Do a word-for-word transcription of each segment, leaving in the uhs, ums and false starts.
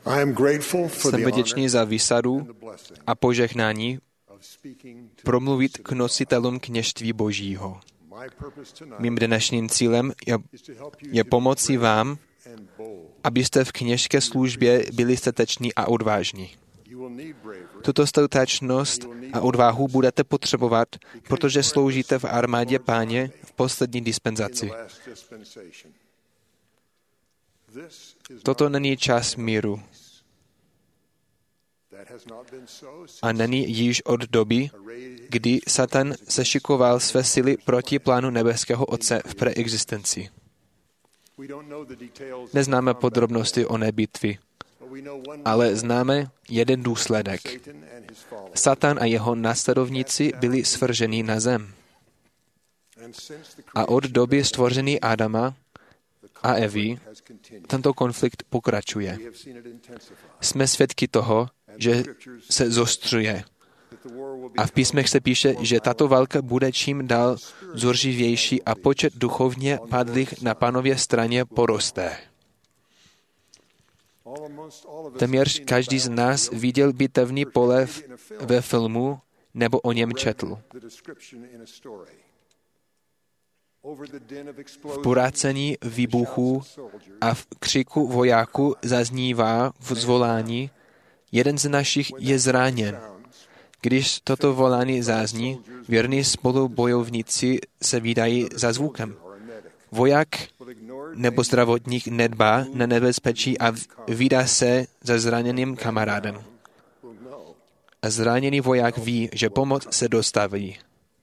Jsem vděčný za výsadu a požehnání promluvit k nositelům kněžství Božího. Mým dnešním cílem je, je pomoci vám, abyste v kněžské službě byli stateční a odvážní. Tuto statečnost a odvahu budete potřebovat, protože sloužíte v armádě Páně v poslední dispenzaci. Toto není čas míru. A není již od doby, kdy Satan sešikoval své síly proti plánu nebeského Otce v preexistenci. Neznáme podrobnosti oné bitvy, ale známe jeden důsledek. Satan a jeho následovníci byli svrženi na zem. A od doby stvoření Adama a Evy tento konflikt pokračuje. Jsme svědky toho, že se zostřuje. A v písmech se píše, že tato válka bude čím dál zuřivější a počet duchovně padlých na Pánově straně poroste. Téměř každý z nás viděl bitevní pole ve filmu nebo o něm četl. V porácení výbuchů a v křiku vojáků zaznívá v zvolání: jeden z našich je zraněn. Když toto volání zazní, věrní spolubojovníci se vydají za zvukem. Voják nebo zdravotník nedbá na nebezpečí a vydá se za zraněným kamarádem. A zraněný voják ví, že pomoc se dostaví.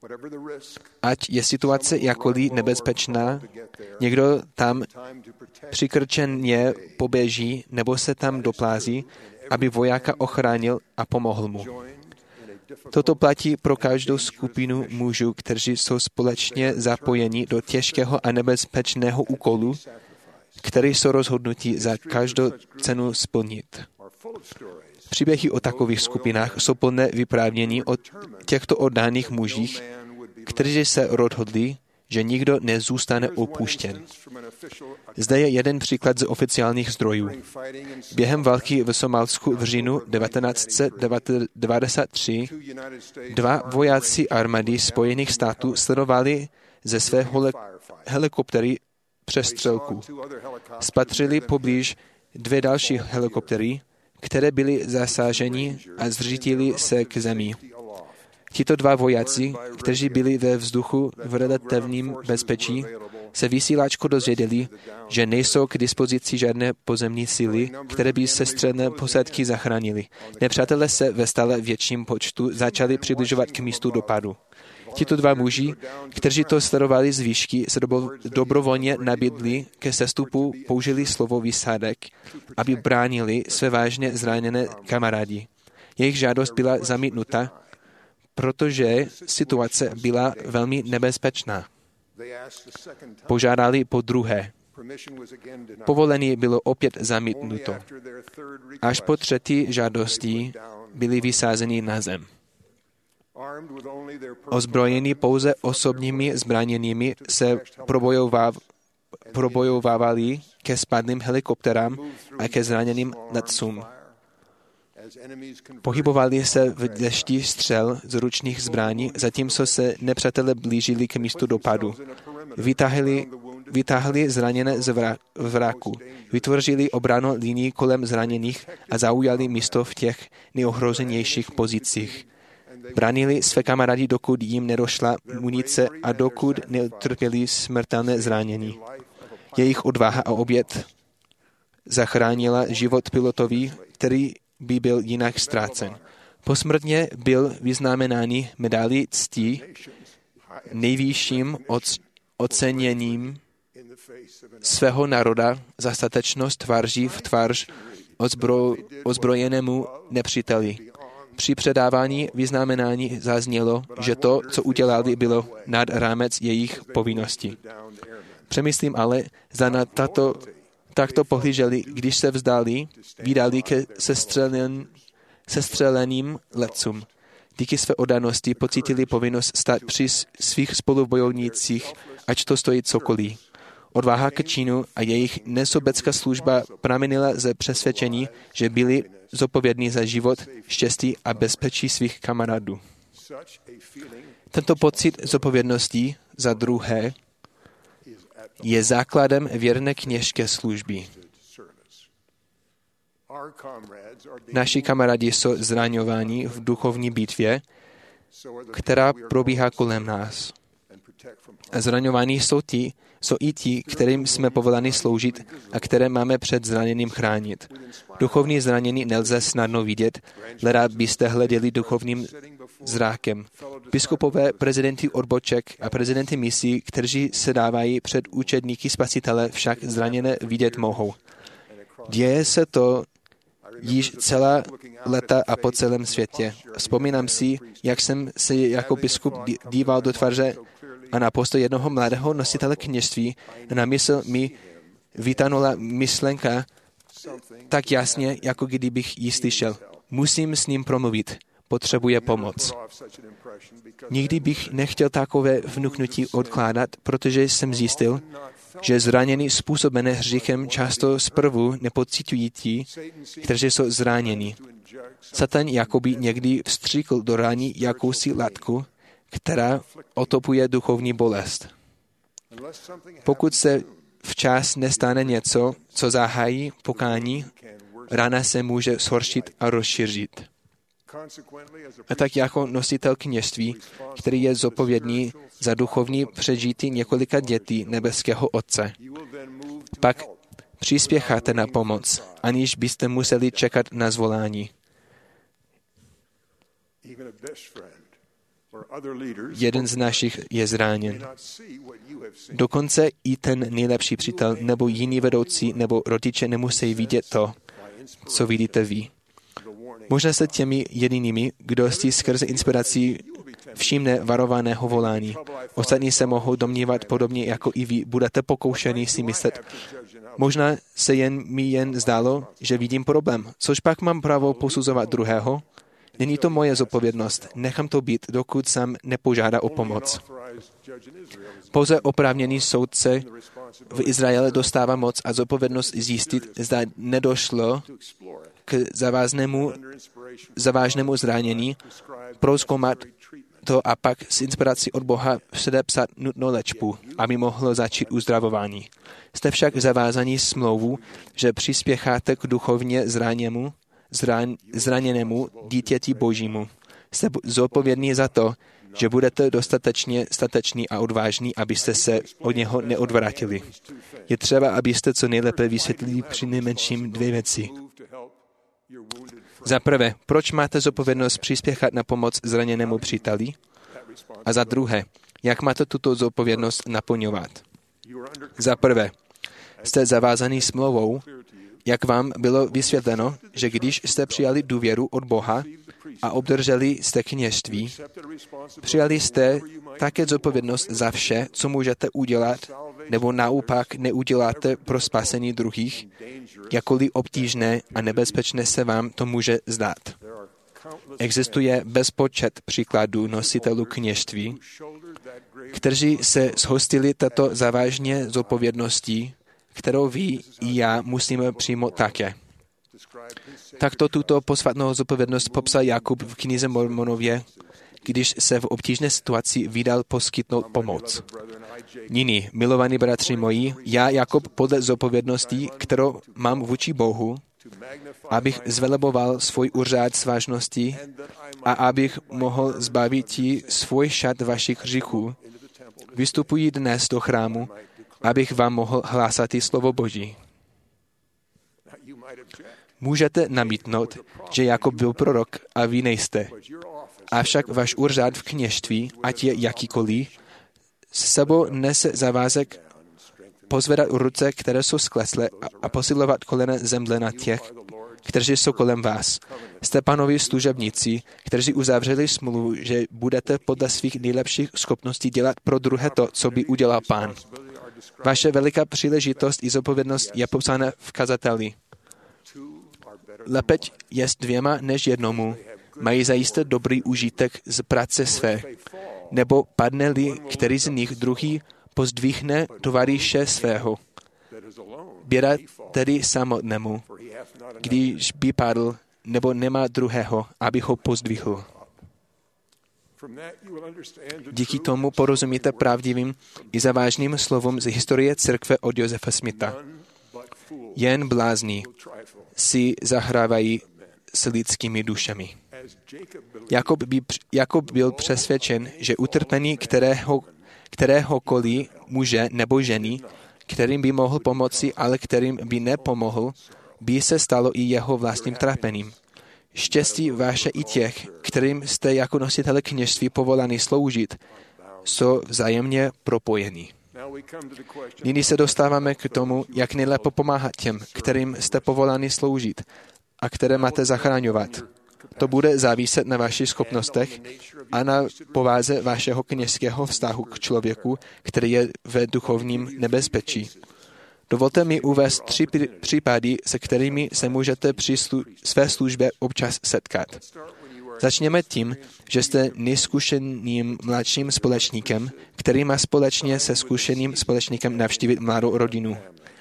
Ať je situace jakkoliv nebezpečná, někdo tam přikrčeně poběží nebo se tam doplází, aby vojáka ochránil a pomohl mu. Toto platí pro každou skupinu mužů, kteří jsou společně zapojeni do těžkého a nebezpečného úkolu, který jsou rozhodnutí za každou cenu splnit. Příběhy o takových skupinách jsou plné vyprávění o těchto oddaných mužích, kteří se rozhodli, že nikdo nezůstane opuštěn. Zde je jeden příklad z oficiálních zdrojů. Během války v Somálsku v říjnu devatenáct set devadesát tři dva vojáci armády Spojených států sledovali ze své helikoptery přestřelku. Spatřili poblíž dvě další helikoptery, které byly zasaženi a zřítili se k zemi. Tito dva vojáci, kteří byli ve vzduchu v relativním bezpečí, se vysílačko dozvěděli, že nejsou k dispozici žádné pozemní síly, které by sestřelné posádky zachránili. Nepřátelé se ve stále větším počtu začali přibližovat k místu dopadu. Tito dva muži, kteří to sledovali z výšky, se dobrovolně nabídli ke sestupu, použili slovo výsadek, aby bránili své vážně zraněné kamarády. Jejich žádost byla zamítnuta, protože situace byla velmi nebezpečná. Požádali po druhé. Povolení bylo opět zamítnuto. Až po třetí žádosti byli vysázeni na zem. Ozbrojení pouze osobními zbraněnými se probojovávali ke spadným helikopterám a ke zraněným letcům. Pohybovali se v dešti střel z ručních zbraní, zatímco se nepřátelé blížili k místu dopadu. Vytáhli, vytáhli zraněné z vraku, vytvořili obranou linii kolem zraněných a zaujali místo v těch nejohroženějších pozicích. Bránili své kamarády, dokud jim nedošla munice a dokud neutrpěli smrtelné zranění. Jejich odvaha a oběť zachránila život pilotovi, který by byl jinak ztrácen. Posmrtně byl vyznamenaný medailí cti, nejvyšším oceněním svého národa za statečnost tváří v tvář ozbro, ozbrojenému nepříteli. Při předávání vyznamenání zaznělo, že to, co udělali, bylo nad rámec jejich povinností. Přemýšlím ale, zda na tato takto pohlíželi, když se vzdali, vydali ke sestřelen, sestřeleným letcům. Díky své oddanosti pocítili povinnost stát při svých spolubojovnících, ať to stojí cokoliv. Odvaha k činu a jejich nesobecká služba pramenila ze přesvědčení, že byli zodpovědní za život, štěstí a bezpečí svých kamarádů. Tento pocit zodpovědnosti za druhé je základem věrné kněžské služby. Naši kamarádi jsou zraňováni v duchovní bitvě, která probíhá kolem nás. A zraňováni jsou, ti, jsou i ti, kterým jsme povoláni sloužit a které máme před zraněním chránit. Duchovní zranění nelze snadno vidět, leda byste hleděli duchovním zrákem. Biskupové, prezidenty odboček a prezidenty misí, kteří se dávají před učedníky spasitele, však zraněné vidět mohou. Děje se to již celá léta a po celém světě. Vzpomínám si, jak jsem se jako biskup díval do tváře a na postoj jednoho mladého nositele kněžství a na mysl mi vytanula myšlenka tak jasně, jako kdybych ji slyšel. Musím s ním promluvit. Potřebuje pomoc. Nikdy bych nechtěl takové vnuknutí odkládat, protože jsem zjistil, že zranění způsobené hříchem často zprvu nepocitují ti, kteří jsou zraněni. Satan jakoby někdy vstříkl do rání jakousi látku, která otopuje duchovní bolest. Pokud se včas nestane něco, co zahájí pokání, rána se může zhoršit a rozšířit. A tak jako nositel kněžství, který je zodpovědný za duchovní přežití několika dětí nebeského Otce, pak přispěcháte na pomoc, aniž byste museli čekat na zvolání. Jeden z našich je zraněn. Dokonce i ten nejlepší přítel nebo jiný vedoucí nebo rodiče nemusí vidět to, co vidíte vy. Možná se těmi jedinými, kdo si skrze inspiraci všimne varovaného volání. Ostatní se mohou domnívat podobně jako i vy. Budete pokoušeni si myslet. Možná se jen mi jen zdálo, že vidím problém. Což pak mám právo posuzovat druhého? Není to moje zodpovědnost. Nechám to být, dokud sám nepožádá o pomoc. Pouze oprávněný soudce v Izraeli dostává moc a zodpovědnost zjistit, zda nedošlo k zaváznému, zavážnému zranění, prozkoumat to a pak s inspirací od Boha předepsat nutnou léčbu, aby mohlo začít uzdravování. Jste však zavázaní smlouvu, že přispěcháte k duchovně zraněnému, zran, zraněnému dítěti Božímu. Jste zodpovědní za to, že budete dostatečně stateční a odvážní, abyste se od něho neodvrátili. Je třeba, abyste co nejlépe vysvětlili přinejmenším dvě věci. Za prvé, proč máte zodpovědnost přispěchat na pomoc zraněnému příteli? A za druhé, jak máte tuto zodpovědnost naplňovat? Za prvé, jste zavázaný smlouvou, jak vám bylo vysvětleno, že když jste přijali důvěru od Boha a obdrželi jste kněžství, přijali jste také zodpovědnost za vše, co můžete udělat, nebo naopak neuděláte pro spasení druhých, jakkoliv obtížné a nebezpečné se vám to může zdát. Existuje bezpočet příkladů nositelů kněžství, kteří se zhostili tato závažně zodpovědností, kterou vy i já musíme přijmout také. Takto tuto posvatnou zodpovědnost popsal Jakub v knize Mormonově, když se v obtížné situaci vydal poskytnout pomoc. Nyní, milovaní bratři moji, já Jakub podle zodpovědnosti, kterou mám vůči Bohu, abych zveleboval svůj úřad svážnosti a abych mohl zbavit ti svůj šat vašich hříchů, vystupuji dnes do chrámu, abych vám mohl hlásat i slovo Boží. Můžete namítnout, že Jakub byl prorok a vy nejste. Avšak váš úřad v kněžství, ať je jakýkoliv, s sebou nese závazek pozvedat ruce, které jsou skleslé, a posilovat kolena zemdle na těch, kteří jsou kolem vás. Jste Pánovi služebníci, kteří uzavřeli smlouvu, že budete podle svých nejlepších schopností dělat pro druhé to, co by udělal Pán. Vaše veliká příležitost i zodpovědnost je popsána v kazateli. Lepeť jest dvěma než jednomu, mají zajisté dobrý užitek z práce své, nebo padne-li který z nich druhý, pozdvihne tovaryše svého. Běda tedy samotnému, když by padl, nebo nemá druhého, aby ho pozdvihl. Díky tomu porozumíte pravdivým i závažným slovům z historie církve od Josefa Smitha. Jen blázni si zahrávají s lidskými dušemi. Jakob, by, Jakob byl přesvědčen, že utrpení kterého, kteréhokoliv muže nebo ženy, kterým by mohl pomoci, ale kterým by nepomohl, by se stalo i jeho vlastním trápením. Štěstí vaše i těch, kterým jste jako nositele kněžství povoláni sloužit, jsou vzájemně propojení. Nyní se dostáváme k tomu, jak nejlépe pomáhat těm, kterým jste povoláni sloužit a které máte zachraňovat. To bude záviset na vašich schopnostech a na pováze vašeho kněžského vztahu k člověku, který je ve duchovním nebezpečí. Dovolte mi uvést tři případy, se kterými se můžete při slu- své službě občas setkat. Začněme tím, že jste neskušeným mladším společníkem, který má společně se zkušeným společníkem navštívit mladou rodinu.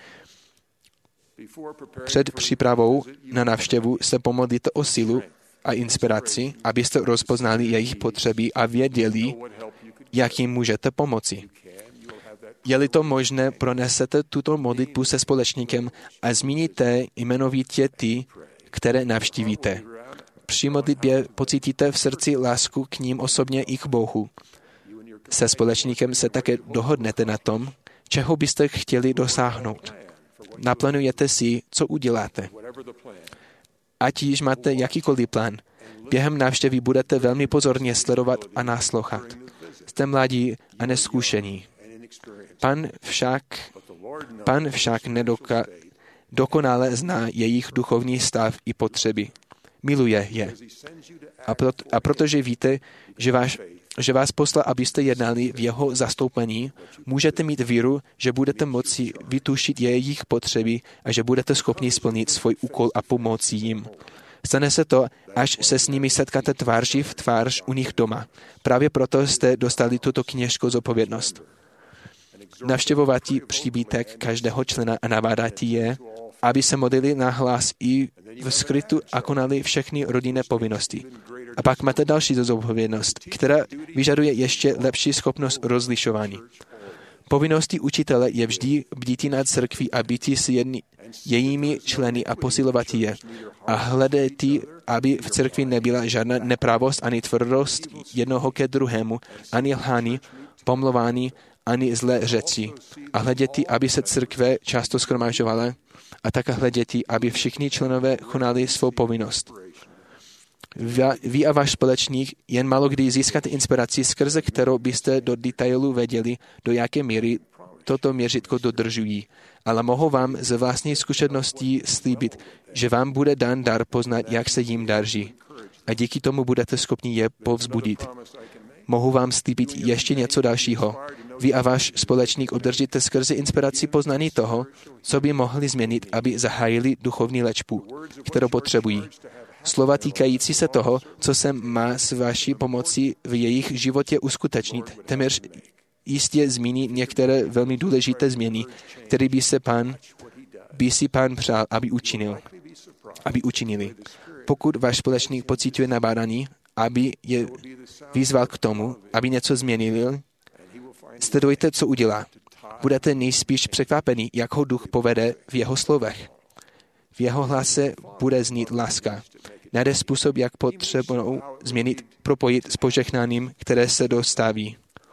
Před přípravou na návštěvu se pomodlíte o sílu a inspiraci, abyste rozpoznali jejich potřeby a věděli, jak jim můžete pomoci. Je-li to možné, pronesete tuto modlitbu se společníkem a zmíníte jmenovitě ty, které navštívíte. Při modlitbě pocítíte v srdci lásku k ním osobně i k Bohu. Se společníkem se také dohodnete na tom, čeho byste chtěli dosáhnout. Naplánujete si, co uděláte. Ať již máte jakýkoliv plán, během návštěvy budete velmi pozorně sledovat a náslouchat. Jste mladí a neskušení. Pan však, pan však nedoka, dokonale zná jejich duchovní stav i potřeby. Miluje je. A, proto, a protože víte, že, váš, že vás poslal, abyste jednali v jeho zastoupení, můžete mít víru, že budete moci vytušit jejich potřeby a že budete schopni splnit svůj úkol a pomoci jim. Stane se to, až se s nimi setkáte tváří v tvář u nich doma. Právě proto jste dostali tuto kněžskou zodpovědnost. Navštěvovatí příbytek každého člena a nabádatí je, aby se modlili na hlas i v skrytu a konali všechny rodinné povinnosti. A pak máte další zodpovědnost, která vyžaduje ještě lepší schopnost rozlišování. Povinností učitele je vždy bdíti nad církví a býti s jedni, jejími členy a posilovat je. A hledejte, aby v církvi nebyla žádná nepravost ani tvrdost jednoho ke druhému, ani lhání, pomlouvání, ani zlé řeči. A hleděti, aby se církve často shromažďovala, a také hleděti, aby všichni členové konali svou povinnost. Vy a váš společník jen málo kdy získáte inspiraci, skrze kterou byste do detailu věděli, do jaké míry toto měřítko dodržují. Ale mohu vám ze vlastní zkušeností slíbit, že vám bude dán dar poznat, jak se jim daří. A díky tomu budete schopni je povzbudit. Mohu vám slíbit ještě něco dalšího. Vy a váš společník obdržíte skrze inspiraci poznání toho, co by mohli změnit, aby zahájili duchovní léčbu, kterou potřebují. Slova týkající se toho, co se má s vaší pomocí v jejich životě uskutečnit, téměř jistě zmíní některé velmi důležité změny, které by se pán, by si pán přál, aby učinil, aby učinili. Pokud váš společník pociťuje nabádání, aby je vyzval k tomu, aby něco změnili, sledujte, co udělá. Budete nejspíš překvapeni, jak ho duch povede v jeho slovech. V jeho hlase bude znít láska. Najde způsob, jak potřebnou změnit, propojit s požehnáním, které se dostaví.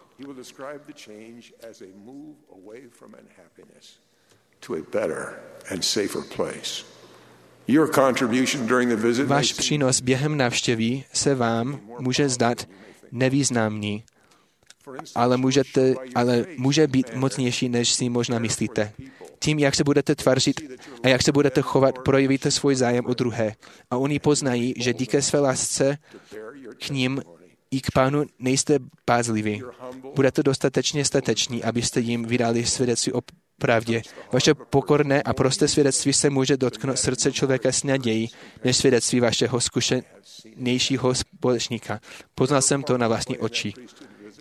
Váš přínos během návštěvy se vám může zdát nevýznamný, ale, můžete, ale může být mocnější, než si možná myslíte. Tím, jak se budete tvářit a jak se budete chovat, projevíte svůj zájem o druhé. A oni poznají, že díky své lásce k ním i k pánu nejste bázliví. Budete dostatečně stateční, abyste jim vydali svědectví o pravdě. Vaše pokorné a prosté svědectví se může dotknout srdce člověka s nadějí, než svědectví vašeho zkušenějšího společníka. Poznal jsem to na vlastní oči.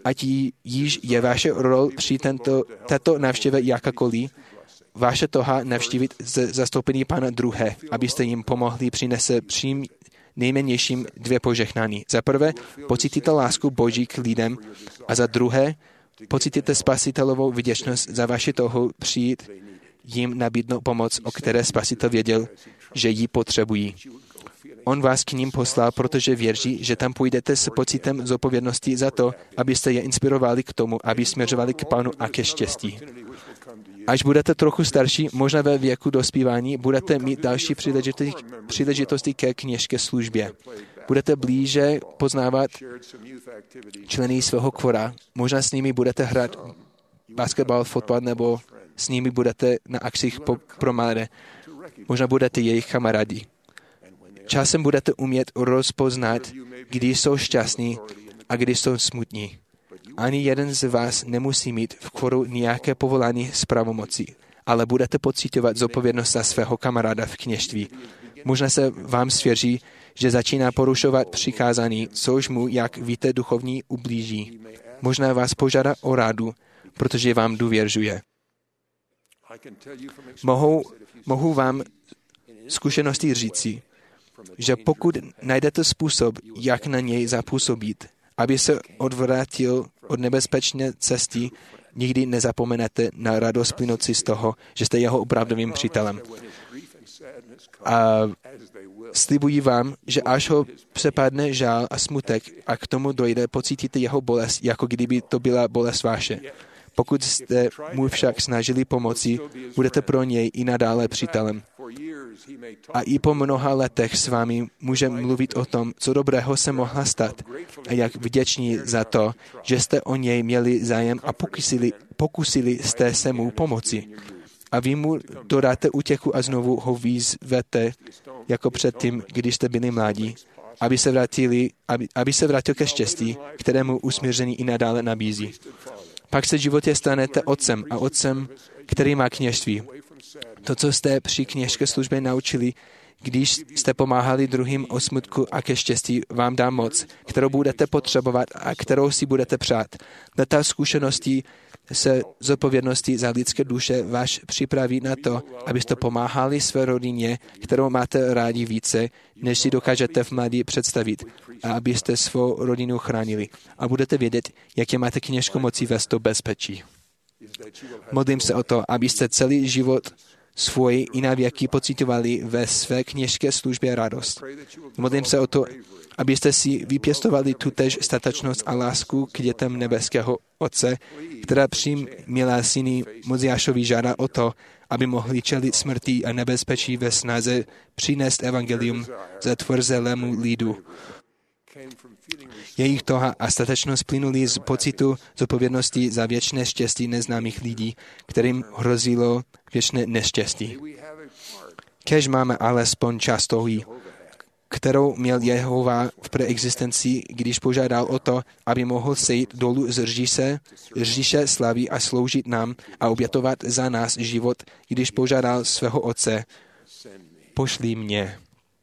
ať jí, již je vaše rol při tento, této návštěvě jakákoliv, vaše toha navštívit z zastoupení Pána druhé, abyste jim pomohli přinese přím nejmennějším dvě požehnání. Za prvé, pocítíte lásku Boží k lidem a za druhé, pocítíte spasitelovou vděčnost za vaši toho přijít jim nabídnout pomoc, o které Spasitel věděl, že ji potřebují. On vás k ním poslal, protože věří, že tam půjdete s pocitem zodpovědnosti za to, abyste je inspirovali k tomu, aby směřovali k Pánu a ke štěstí. Až budete trochu starší, možná ve věku dospívání, budete mít další příležitosti, příležitosti ke kněžské službě. Budete blíže poznávat členy svého kvora. Možná s nimi budete hrát basketbal, fotbal, nebo s nimi budete na akcích po, pro mladé. Možná budete jejich kamarádi. Časem budete umět rozpoznat, kdy jsou šťastní a kdy jsou smutní. Ani jeden z vás nemusí mít v kvoru nějaké povolání z pravomocí, ale budete pocitovat zodpovědnost za svého kamaráda v kněžství. Možná se vám svěří, že začíná porušovat přikázání, což mu, jak víte, duchovní ublíží. Možná vás požádá o rádu, protože vám důvěřuje. Mohu, mohu vám zkušenosti říci, že pokud najdete způsob, jak na něj zapůsobit, aby se odvrátil od nebezpečné cesty, nikdy nezapomenete na radost plynoucí z toho, že jste jeho opravdovým přítelem. A slibuji vám, že až ho přepadne žál a smutek a k tomu dojde, pocítíte jeho bolest, jako kdyby to byla bolest vaše. Pokud jste mu však snažili pomoci, budete pro něj i nadále přítelem. A i po mnoha letech s vámi může mluvit o tom, co dobrého se mohla stát a jak vděční za to, že jste o něj měli zájem a pokusili, pokusili jste se mu pomoci. A vy mu dodáte útěchu a znovu ho vyzvete jako předtím, když jste byli mladí, aby se, vrátili, aby, aby se vrátil ke štěstí, kterému usmíření i nadále nabízí. Pak se v životě stanete otcem a otcem, který má kněžství. To, co jste při kněžské službě naučili, když jste pomáhali druhým o smutku a ke štěstí, vám dá moc, kterou budete potřebovat a kterou si budete přát. Data zkušeností se zodpovědností za lidské duše vás připraví na to, abyste pomáhali své rodině, kterou máte rádi více, než si dokážete v mladí představit, a abyste svou rodinu chránili. A budete vědět, jaké máte kněžkou moci vést do bezpečí. Modlím se o to, abyste celý život svůj i na věky pocitovali ve své kněžské službě radost. Modlím se o to, abyste si vypěstovali tutéž statečnost a lásku k dětem nebeského Otce, která přím milá syny Moziášovi žádá o to, aby mohli čelit smrti a nebezpečí ve snaze přinést evangelium zatvrzelému lidu. Jejich toha a statečnost plynuli z pocitu zodpovědnosti za věčné štěstí neznámých lidí, kterým hrozilo věčné neštěstí. Kéž máme alespoň část tohy, kterou měl Jehova v preexistenci, když požádal o to, aby mohl sejít dolů z říše, říše slavy a sloužit nám a obětovat za nás život, když požádal svého Otce, pošli mě.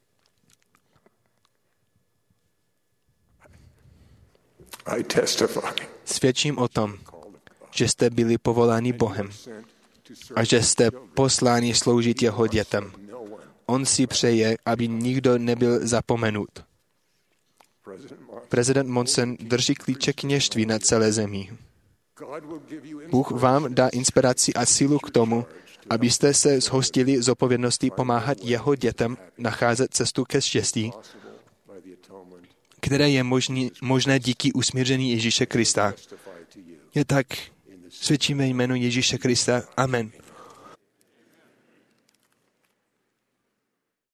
Svědčím o tom, že jste byli povoláni Bohem a že jste posláni sloužit jeho dětem. On si přeje, aby nikdo nebyl zapomenut. Prezident Monson drží klíče kněžství na celé zemi. Bůh vám dá inspiraci a sílu k tomu, abyste se zhostili z odpovědnosti pomáhat jeho dětem nacházet cestu ke štěstí, které je možný, možné díky usmíření Ježíše Krista. Je tak, svědčíme jméno Ježíše Krista. Amen.